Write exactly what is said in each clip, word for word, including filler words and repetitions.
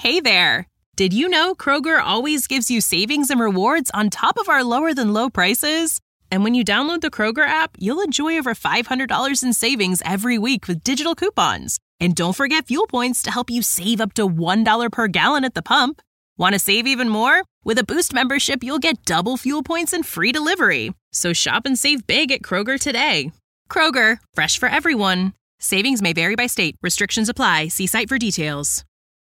Hey there! Did you know Kroger always gives you savings and rewards on top of our lower-than-low prices? And when you download the Kroger app, you'll enjoy over five hundred dollars in savings every week with digital coupons. And don't forget fuel points to help you save up to one dollar per gallon at the pump. Want to save even more? With a Boost membership, you'll get double fuel points and free delivery. So shop and save big at Kroger today. Kroger, fresh for everyone. Savings may vary by state. Restrictions apply. See site for details.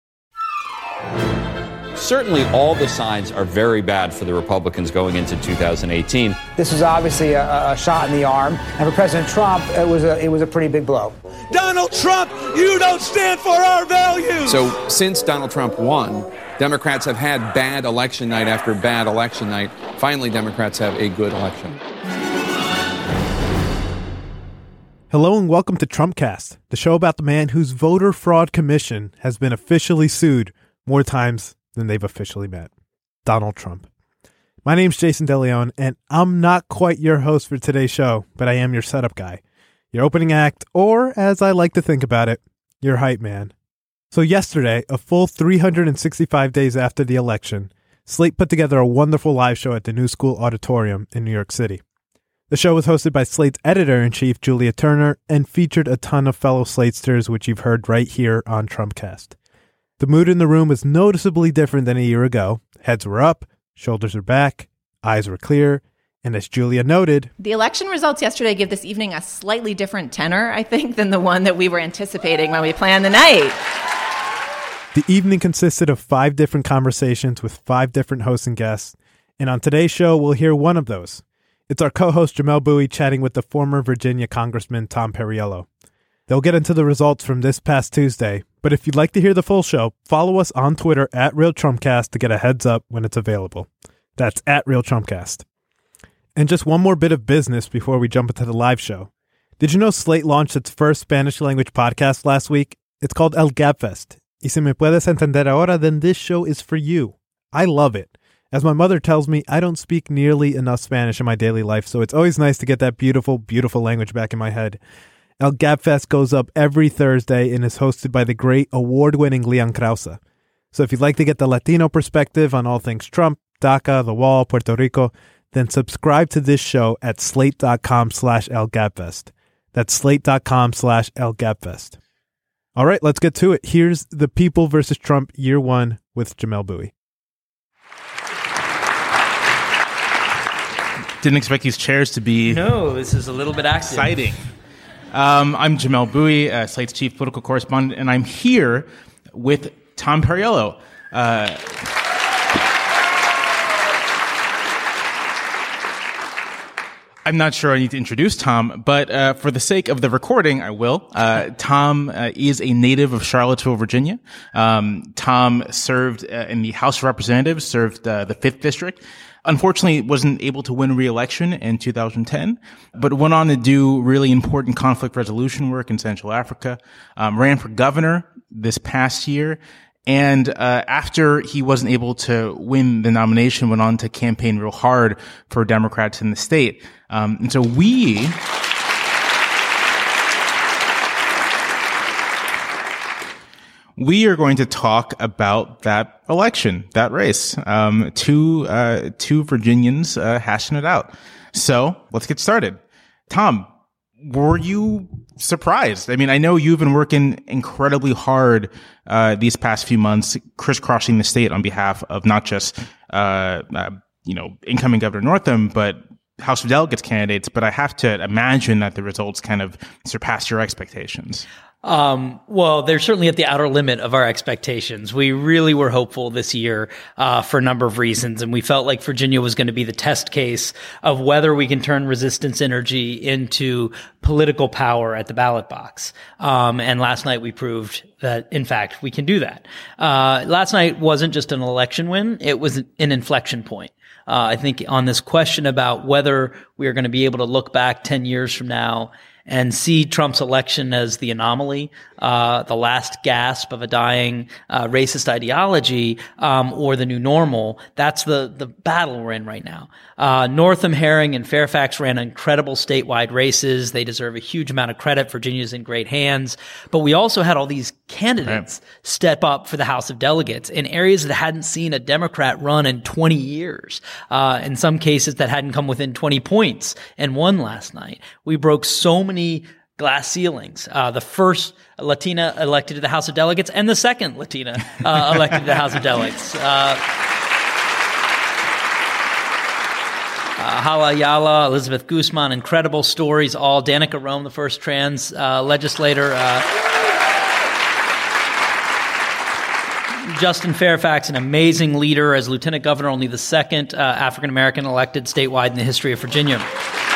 Certainly all the signs are very bad for the Republicans going into two thousand eighteen. This was obviously a, a shot in the arm, and for President Trump, it was a, it was a pretty big blow. Donald Trump, you don't stand for our values! So since Donald Trump won, Democrats have had bad election night after bad election night. Finally, Democrats have a good election. Hello and welcome to Trumpcast, the show about the man whose voter fraud commission has been officially sued more times than they've officially met, Donald Trump. My name's Jason DeLeon, and I'm not quite your host for today's show, but I am your setup guy, your opening act, or as I like to think about it, your hype man. So yesterday, a full three hundred sixty-five days after the election, Slate put together a wonderful live show at the New School Auditorium in New York City. The show was hosted by Slate's editor-in-chief, Julia Turner, and featured a ton of fellow Slatesters, which you've heard right here on Trumpcast. The mood in the room was noticeably different than a year ago. Heads were up, shoulders were back, eyes were clear, and as Julia noted, the election results yesterday give this evening a slightly different tenor, I think, than the one that we were anticipating when we planned the night. The evening consisted of five different conversations with five different hosts and guests, and on today's show, we'll hear one of those. It's our co-host Jamelle Bouie chatting with the former Virginia Congressman Tom Perriello. They'll get into the results from this past Tuesday, but if you'd like to hear the full show, follow us on Twitter at RealTrumpcast to get a heads up when it's available. That's at RealTrumpcast. And just one more bit of business before we jump into the live show. Did you know Slate launched its first Spanish-language podcast last week? It's called El Gabfest. Y si me puedes entender ahora, then this show is for you. I love it. As my mother tells me, I don't speak nearly enough Spanish in my daily life, so it's always nice to get that beautiful, beautiful language back in my head. El Gabfest goes up every Thursday and is hosted by the great award-winning Leon Krause. So if you'd like to get the Latino perspective on all things Trump, DACA, the wall, Puerto Rico, then subscribe to this show at slate.com slash El Gabfest. That's slate.com slash El Gabfest. All right, let's get to it. Here's The People versus Trump Year One with Jamelle Bouie. Didn't expect these chairs to be no, this is a little bit active. Exciting. Um, I'm Jamelle Bouie, uh, Slate's chief political correspondent, and I'm here with Tom Perriello. Uh, I'm not sure I need to introduce Tom, but uh, for the sake of the recording, I will. Uh, Tom uh, is a native of Charlottesville, Virginia. Um, Tom served uh, in the House of Representatives, served uh, the fifth District. Unfortunately, wasn't able to win re-election in two thousand ten, but went on to do really important conflict resolution work in Central Africa, um, ran for governor this past year, and uh, after he wasn't able to win the nomination, went on to campaign real hard for Democrats in the state. Um, and so we... We are going to talk about that election, that race. Um, two, uh, two Virginians, uh, hashing it out. So let's get started. Tom, were you surprised? I mean, I know you've been working incredibly hard, uh, these past few months, crisscrossing the state on behalf of not just, uh, uh you know, incoming Governor Northam, but House of Delegates candidates. But I have to imagine that the results kind of surpassed your expectations. Um, well, they're certainly at the outer limit of our expectations. We really were hopeful this year, uh, for a number of reasons. And we felt like Virginia was going to be the test case of whether we can turn resistance energy into political power at the ballot box. Um, and last night we proved that, in fact, we can do that. Uh, last night wasn't just an election win. It was an inflection point. Uh, I think on this question about whether we are going to be able to look back ten years from now and see Trump's election as the anomaly, uh, the last gasp of a dying uh, racist ideology, um, or the new normal. That's the the battle we're in right now. Uh, Northam, Herring, and Fairfax ran incredible statewide races. They deserve a huge amount of credit. Virginia's in great hands. But we also had all these candidates right. step up for the House of Delegates in areas that hadn't seen a Democrat run in twenty years. Uh, in some cases that hadn't come within twenty points and won last night. We broke so many glass ceilings. Uh, the first Latina elected to the House of Delegates and the second Latina uh, elected to the House of Delegates. Uh, Uh, Hala Ayala, Elizabeth Guzman, incredible stories all. Danica Roem, the first trans uh, legislator. Uh, Justin Fairfax, an amazing leader as lieutenant governor, only the second uh, African-American elected statewide in the history of Virginia.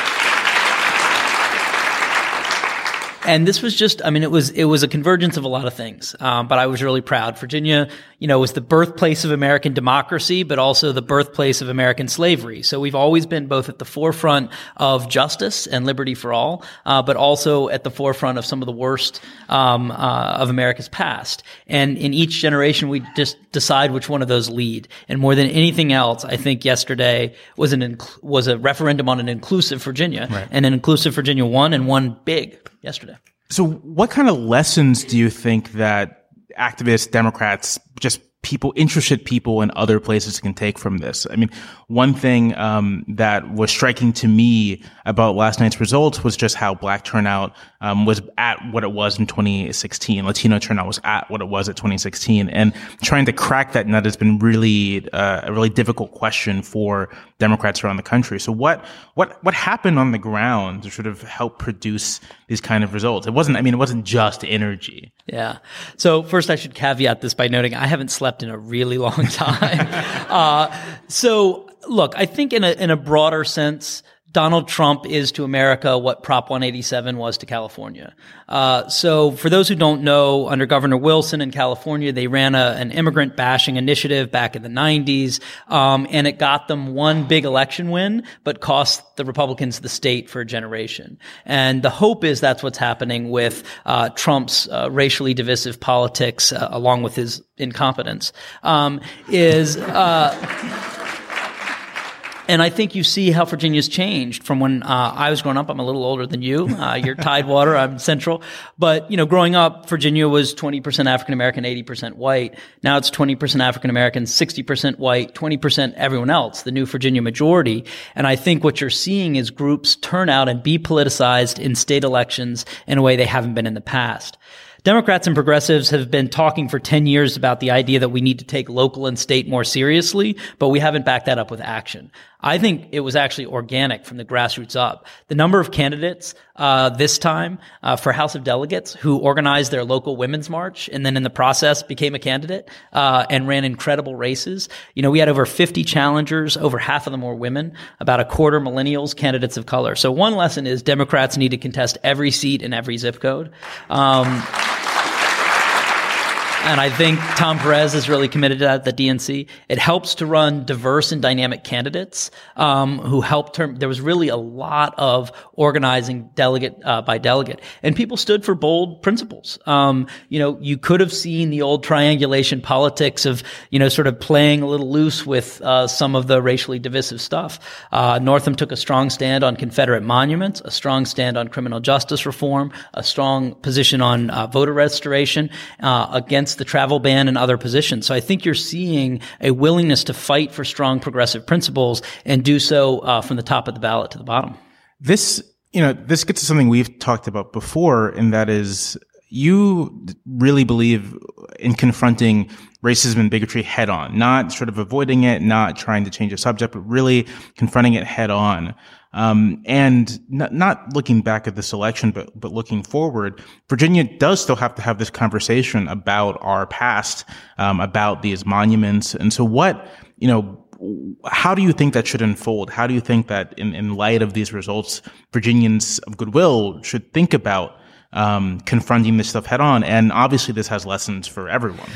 And this was just, I mean, it was, it was a convergence of a lot of things. Um, but I was really proud. Virginia, you know, was the birthplace of American democracy, but also the birthplace of American slavery. So we've always been both at the forefront of justice and liberty for all, uh, but also at the forefront of some of the worst, um, uh, of America's past. And in each generation, we just decide which one of those lead. And more than anything else, I think yesterday was an, inc- was a referendum on an inclusive Virginia, right. And an inclusive Virginia won and won big yesterday. So what kind of lessons do you think that activists, Democrats, just people, interested people in other places can take from this? I mean, one thing um that was striking to me about last night's results was just how black turnout um was at what it was in twenty sixteen. Latino turnout was at what it was at twenty sixteen. And trying to crack that nut has been really uh, a really difficult question for Democrats around the country. So what what what happened on the ground to sort of help produce these kind of results? It wasn't, I mean, it wasn't just energy. Yeah. So first I should caveat this by noting I haven't slept in a really long time. uh, so look, I think in a, in a broader sense, Donald Trump is to America what Prop one eighty-seven was to California. Uh, so for those who don't know, under Governor Wilson in California, they ran a, an immigrant bashing initiative back in the nineties, um, and it got them one big election win, but cost the Republicans the state for a generation. And the hope is that's what's happening with uh, Trump's uh, racially divisive politics, uh, along with his incompetence, um, is uh And I think you see how Virginia's changed from when uh, I was growing up. I'm a little older than you. Uh, you're Tidewater. I'm Central. But, you know, growing up, Virginia was twenty percent African-American, eighty percent white. Now it's twenty percent African-American, sixty percent white, twenty percent everyone else, the new Virginia majority. And I think what you're seeing is groups turn out and be politicized in state elections in a way they haven't been in the past. Democrats and progressives have been talking for ten years about the idea that we need to take local and state more seriously, but we haven't backed that up with action. I think it was actually organic from the grassroots up. The number of candidates uh this time uh for House of Delegates who organized their local women's march and then in the process became a candidate uh and ran incredible races. You know, we had over fifty challengers, over half of them were women, about a quarter millennials, candidates of color. So one lesson is Democrats need to contest every seat in every zip code. Um And I think Tom Perez is really committed to that at the D N C. It helps to run diverse and dynamic candidates um, who helped term. There was really a lot of organizing delegate uh, by delegate. And people stood for bold principles. Um, you know, you could have seen the old triangulation politics of, you know, sort of playing a little loose with uh, some of the racially divisive stuff. Uh, Northam took a strong stand on Confederate monuments, a strong stand on criminal justice reform, a strong position on uh, voter restoration uh, against the travel ban and other positions. So I think you're seeing a willingness to fight for strong progressive principles and do so uh, from the top of the ballot to the bottom. This, you know, this gets to something we've talked about before, and that is you really believe in confronting racism and bigotry head on, not sort of avoiding it, not trying to change the subject, but really confronting it head on. Um, and not, not looking back at this election, but, but looking forward, Virginia does still have to have this conversation about our past, um, about these monuments. And so what, you know, how do you think that should unfold? How do you think that in, in light of these results, Virginians of goodwill should think about um, confronting this stuff head on? And obviously this has lessons for everyone.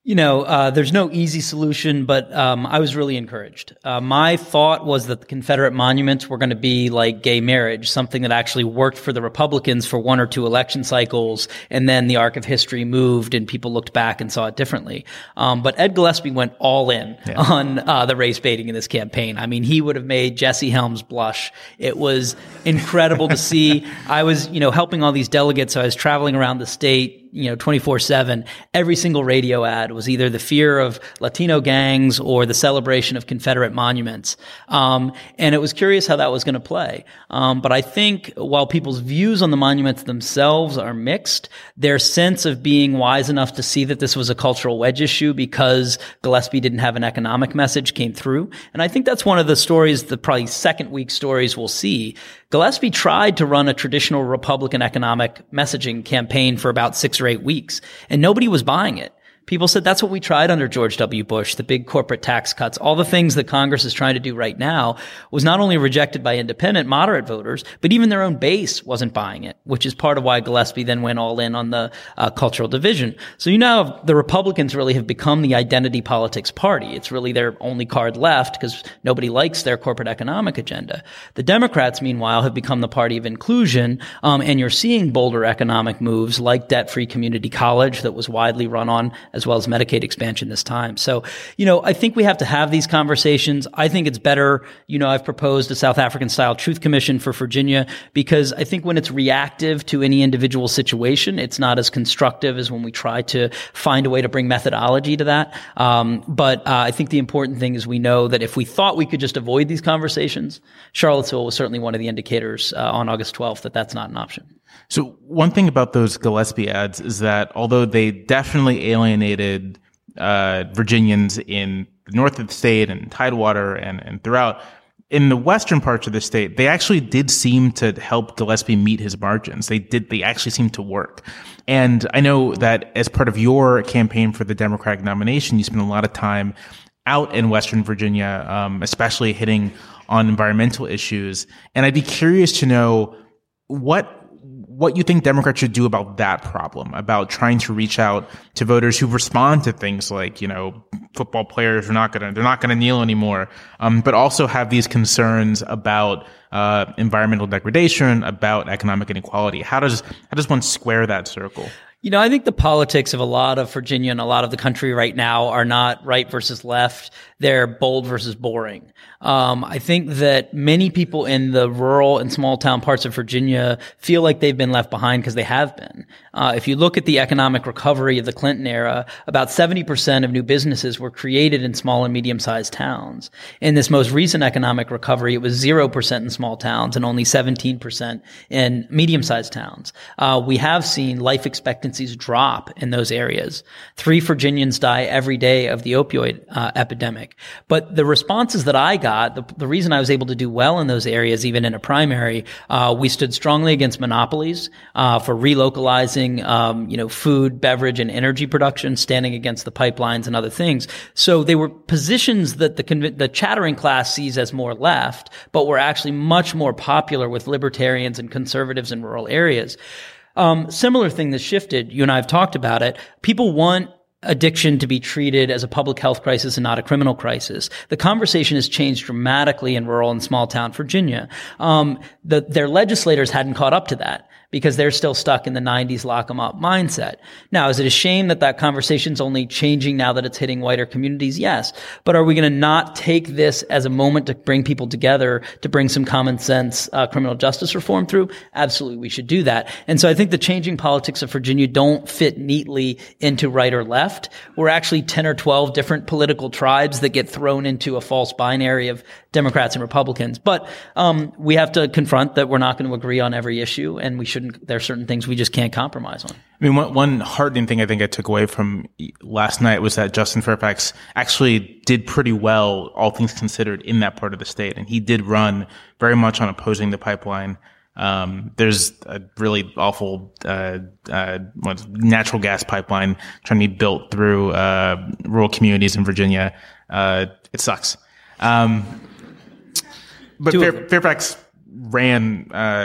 You know, uh, there's no easy solution, but um, I was really encouraged. Uh, my thought was that the Confederate monuments were going to be like gay marriage, something that actually worked for the Republicans for one or two election cycles, and then the arc of history moved and people looked back and saw it differently. Um, but Ed Gillespie went all in yeah. on uh, the race baiting in this campaign. I mean, he would have made Jesse Helms blush. It was incredible to see. I was, you know, helping all these delegates, so I was traveling around the state, you know, twenty-four seven, every single radio ad was either the fear of Latino gangs or the celebration of Confederate monuments. Um, and it was curious how that was going to play. Um, but I think while people's views on the monuments themselves are mixed, their sense of being wise enough to see that this was a cultural wedge issue because Gillespie didn't have an economic message came through. And I think that's one of the stories, the probably second week stories we'll see. Gillespie tried to run a traditional Republican economic messaging campaign for about six or eight weeks, and nobody was buying it. People said that's what we tried under George W. Bush, the big corporate tax cuts, all the things that Congress is trying to do right now was not only rejected by independent, moderate voters, but even their own base wasn't buying it, which is part of why Gillespie then went all in on the uh, cultural division. So you know the Republicans really have become the identity politics party. It's really their only card left because nobody likes their corporate economic agenda. The Democrats, meanwhile, have become the party of inclusion, um, and you're seeing bolder economic moves like debt-free community college that was widely run on as well as Medicaid expansion this time. So, you know, I think we have to have these conversations. I think it's better, you know, I've proposed a South African style truth commission for Virginia because I think when it's reactive to any individual situation, it's not as constructive as when we try to find a way to bring methodology to that. Um, but uh, I think the important thing is we know that if we thought we could just avoid these conversations, Charlottesville was certainly one of the indicators uh, on August twelfth that that's not an option. So one thing about those Gillespie ads is that although they definitely alienated uh, Virginians in the north of the state and Tidewater and, and throughout, in the western parts of the state, they actually did seem to help Gillespie meet his margins. They did. They actually seemed to work. And I know that as part of your campaign for the Democratic nomination, you spent a lot of time out in Western Virginia, um, especially hitting on environmental issues. And I'd be curious to know what what you think Democrats should do about that problem, about trying to reach out to voters who respond to things like, you know, football players are not going to, they're not going to kneel anymore, um, but also have these concerns about uh, environmental degradation, about economic inequality. How does, how does one square that circle? You know, I think the politics of a lot of Virginia and a lot of the country right now are not right versus left. They're bold versus boring. Um, I think that many people in the rural and small town parts of Virginia feel like they've been left behind because they have been. Uh, if you look at the economic recovery of the Clinton era, about seventy percent of new businesses were created in small and medium-sized towns. In this most recent economic recovery, it was zero percent in small towns and only seventeen percent in medium-sized towns. Uh, we have seen life expectancies drop in those areas. Three Virginians die every day of the opioid uh, epidemic. But the responses that I got, the, the reason I was able to do well in those areas, even in a primary, uh, we stood strongly against monopolies, uh, for relocalizing, um, you know, food, beverage, and energy production, standing against the pipelines and other things. So they were positions that the, conv- the chattering class sees as more left, but were actually much more popular with libertarians and conservatives in rural areas. Um, similar thing that shifted, you and I have talked about it. People want addiction to be treated as a public health crisis and not a criminal crisis. The conversation has changed dramatically in rural and small town Virginia. Um, the, their legislators hadn't caught up to that because they're still stuck in the nineties lock 'em up mindset. Now, is it a shame that that conversation's only changing now that it's hitting whiter communities? Yes. But are we going to not take this as a moment to bring people together, to bring some common sense uh, criminal justice reform through? Absolutely, we should do that. And so I think the changing politics of Virginia don't fit neatly into right or left. We're actually ten or twelve different political tribes that get thrown into a false binary of Democrats and Republicans. But um, we have to confront that we're not going to agree on every issue, and we shouldn't. There are certain things we just can't compromise on. I mean, one, one heartening thing I think I took away from last night was that Justin Fairfax actually did pretty well, all things considered, in that part of the state, and he did run very much on opposing the pipeline. Um, there's a really awful uh, uh, natural gas pipeline trying to be built through uh, rural communities in Virginia. Uh, it sucks. Um, but Fair, Fairfax ran uh,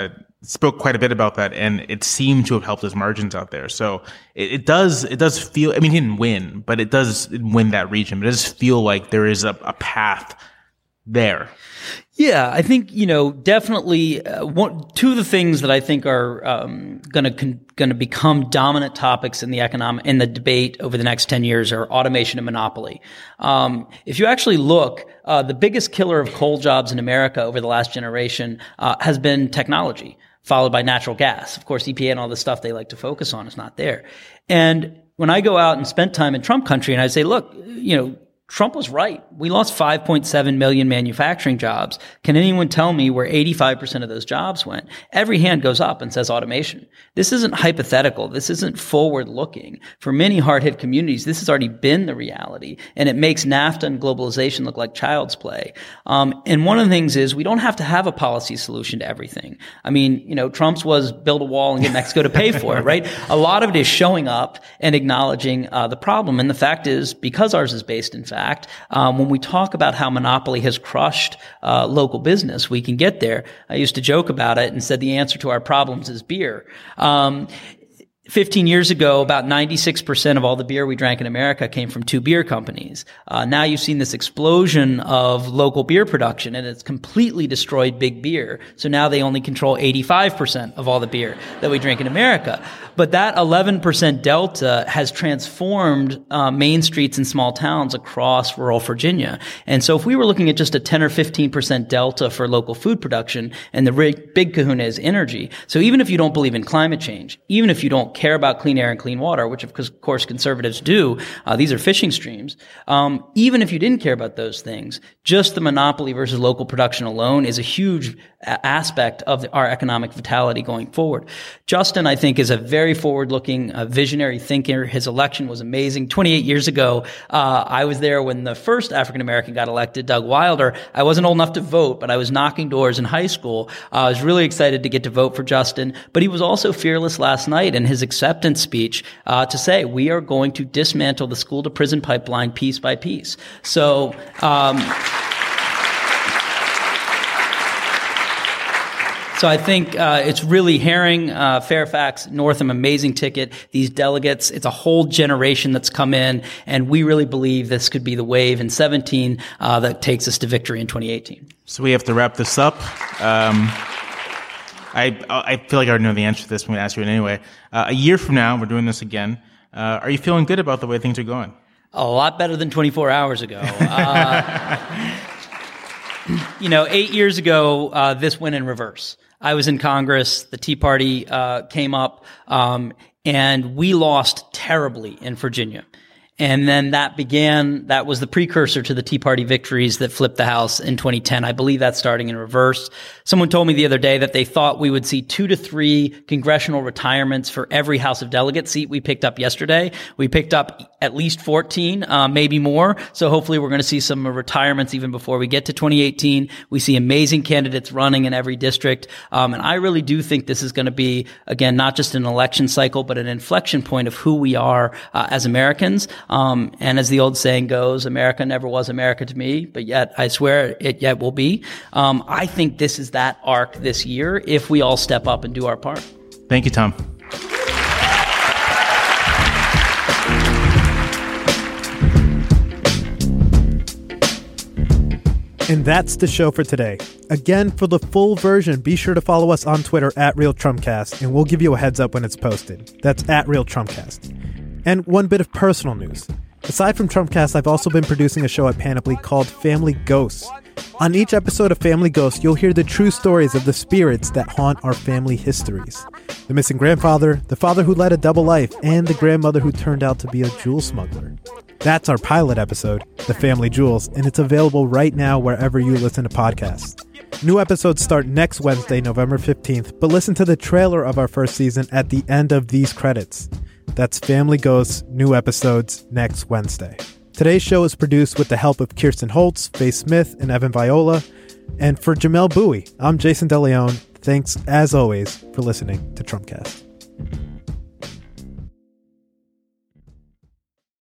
spoke quite a bit about that, and it seemed to have helped his margins out there. So it, it does it does feel, I mean, he didn't win, but it does win that region. But it does feel like there is a, a path there. Yeah, I think, you know, definitely uh, one, two of the things that I think are um, going to con- going to become dominant topics in the economic in the debate over the next ten years are automation and monopoly. Um, if you actually look, uh, the biggest killer of coal jobs in America over the last generation uh, has been technology, followed by natural gas. Of course, E P A and all the stuff they like to focus on is not there. And when I go out and spend time in Trump country and I say, look, you know, Trump was right. We lost five point seven million manufacturing jobs. Can anyone tell me where eighty-five percent of those jobs went? Every hand goes up and says automation. This isn't hypothetical. This isn't forward looking. For many hard hit communities, this has already been the reality, and it makes NAFTA and globalization look like child's play. Um, and one of the things is we don't have to have a policy solution to everything. I mean, you know, Trump's was build a wall and get Mexico to pay for it, right? A lot of it is showing up and acknowledging uh, the problem. And the fact is, because ours is based in fact, Fact, um, when we talk about how monopoly has crushed uh, local business, we can get there. I used to joke about it and said the answer to our problems is beer. Um, Fifteen years ago, about ninety-six percent of all the beer we drank in America came from two beer companies. Uh, now you've seen this explosion of local beer production, and it's completely destroyed big beer. So now they only control eighty-five percent of all the beer that we drink in America. But that eleven percent delta has transformed uh, main streets in small towns across rural Virginia. And so if we were looking at just a ten or fifteen percent delta for local food production, and the big, big kahuna is energy. So even if you don't believe in climate change, even if you don't care about clean air and clean water, which of course conservatives do, uh, these are fishing streams. Um, even if you didn't care about those things, just the monopoly versus local production alone is a huge a- aspect of the, our economic vitality going forward. Justin, I think, is a very forward-looking, uh, visionary thinker. His election was amazing. twenty-eight years ago, uh, I was there when the first African-American got elected, Doug Wilder. I wasn't old enough to vote, but I was knocking doors in high school. Uh, I was really excited to get to vote for Justin, but he was also fearless last night in his acceptance speech uh, to say we are going to dismantle the school to prison pipeline piece by piece. So um, So I think uh, it's really Herring, uh, Fairfax, Northam, amazing ticket. These delegates, it's a whole generation that's come in, and we really believe this could be the wave in seventeen uh, that takes us to victory in twenty eighteen. So we have to wrap this up. Um, I I feel like I already know the answer to this. I'm going to ask you it anyway. Uh, a year from now, we're doing this again. Uh, are you feeling good about the way things are going? A lot better than twenty-four hours ago. Uh, you know, eight years ago, uh, this went in reverse. I was in Congress. The Tea Party uh, came up, um, and we lost terribly in Virginia. And then that began, that was the precursor to the Tea Party victories that flipped the House in twenty ten. I believe that's starting in reverse. Someone told me the other day that they thought we would see two to three congressional retirements for every House of Delegates seat we picked up yesterday. We picked up at least fourteen, uh, maybe more. So hopefully we're going to see some retirements even before we get to twenty eighteen. We see amazing candidates running in every district. Um, and I really do think this is going to be, again, not just an election cycle, but an inflection point of who we are uh, as Americans. Um, and as the old saying goes, America never was America to me, but yet I swear it yet will be. Um, I think this is that arc this year if we all step up and do our part. Thank you, Tom. And that's the show for today. Again, for the full version, be sure to follow us on Twitter at RealTrumpCast, and we'll give you a heads up when it's posted. That's at RealTrumpCast. And one bit of personal news. Aside from Trumpcast, I've also been producing a show at Panoply called Family Ghosts. On each episode of Family Ghosts, you'll hear the true stories of the spirits that haunt our family histories. The missing grandfather, the father who led a double life, and the grandmother who turned out to be a jewel smuggler. That's our pilot episode, The Family Jewels, and it's available right now wherever you listen to podcasts. New episodes start next Wednesday, November fifteenth, but listen to the trailer of our first season at the end of these credits. That's Family Ghosts, new episodes next Wednesday. Today's show is produced with the help of Kirsten Holtz, Faye Smith, and Evan Viola. And for Jamelle Bouie, I'm Jason DeLeon. Thanks, as always, for listening to Trumpcast.